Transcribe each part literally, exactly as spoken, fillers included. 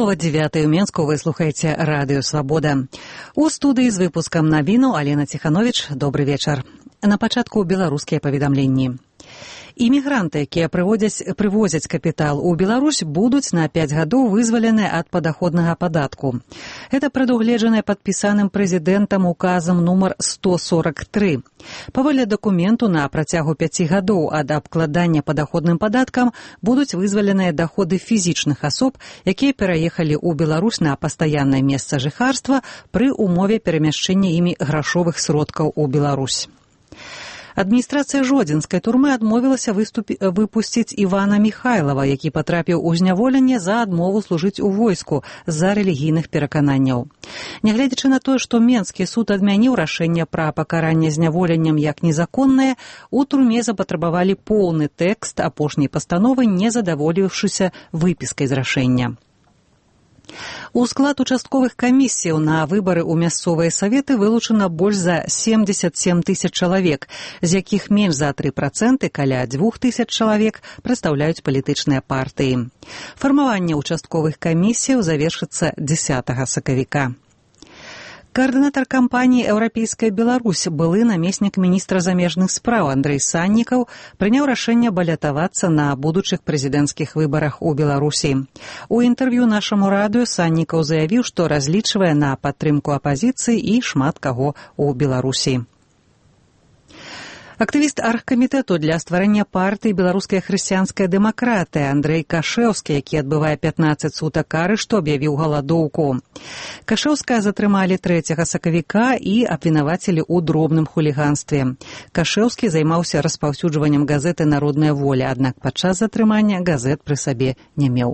Палова девятой у Менску. Вы слухаете Радио Свобода. У студыі з выпускам навінаў Алена Ціхановіч. Добры вечар. На пачатку беларускія паведамленні. Імігранты, якія прывозяць, прывозяць капітал у Беларусь, будуць на пяць гадоў вызвалены ад падаходнага падатку. Гэта прадугледжанае падпісаным прэзідэнтам указам нумар сто сорок три. Паводле дакументу, на працягу пяці гадоў ад абкладання падаходным падаткам будуць вызваленыя даходы фізічных асоб, якія пераехалі ў Беларусь на пастаяннае месца жыхарства пры ўмове перамяшчэння імі грашовых сродкаў у Беларусь. Адміністрацыя Жодзінскай турмы адмовілася выступі... выпусціць Івана Міхайлава, які патрапіў у зняволенне за адмову служыць у войску з-за рэлігійных перакананняў. Нягледзячы на тое, што Менскі суд адмяніў рашэнне пра пакаранне зняволеннем як незаконнае, у турме запатрабавалі поўны тэкст апошняй пастановы, не задаволіўшыся выпіскай з рашэння. У склад участковых камісіяў на выбары ў мясцовыя саветы вылучана больш за семьдесят семь тысяч чалавек, з якіх менш за тры працэнты, каля двух тысяч чалавек, прадстаўляюць палітычныя партыі. Фармаванне участковых камісіяў завершыцца дзесятага сакавіка. Каардынатар кампаніі «Еўрапейская Беларусь», былы намеснік міністра замежных спраў Андрэй Саннікаў, прыняў рашэнне балятавацца на будучых прэзідэнцкіх выбарах у Беларусі. У інтэрв'ю нашаму радыё Саннікаў заявіў, што разлічвае на падтрымку апазіцыі і шмат каго ў Беларусі. Актывіст аргкамітэту для стварэння партыі «Беларуская хрысціянская дэмакратыя» Андрэй Кашэўскі, які адбывае пятнаццаць сутак арышту, аб'явіў галадоўку. Кашэўскага затрымалі трэцяга сакавіка і абвінавацілі ў дробным хуліганстве. Кашэўскі займаўся распаўсюджваннем газеты «Народная воля», аднак падчас затрымання газет пры сабе не меў.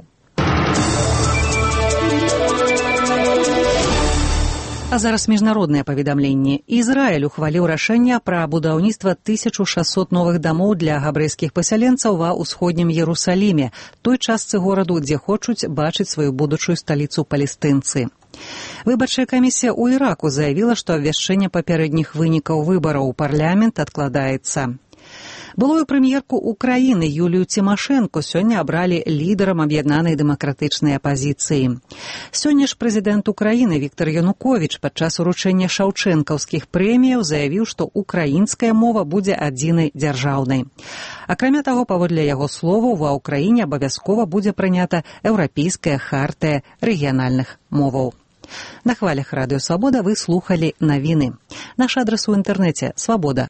А зараз міжнародныя паведамленні. Ізраіль ухваліў рашэнне пра будаўніцтва тысячу шасцьсот новых дамоў для габрэйскіх пасяленцаў ва ўсходнім Ерусаліме, той частцы гораду, дзе хочуць бачыць сваю будучую сталіцу палестынцы. Выбарчая камісія ў Іраку заявіла, што абвяшчэнне папярэдніх вынікаў выбараў у парламент адкладаецца. Былую прэм'ерку Украіны Юлію Цімашэнку сёння абралі лідарам аб'яднанай дэмакратычнай апазіцыі. Сёння ж прэзідэнт Украіны Віктар Януковіч падчас уручэння шаўчэнкаўскіх прэміяў заявіў, што украінская мова будзе адзінай дзяржаўнай. Акрамя таго, паводле яго словаў, ва ўкраіне абавязкова будзе прынята еўрапейская хартыя рэгіянальных моваў. На хвалях Радыё Свабода вы слухалі навіны. Наш адрас у інтэрнэце свабода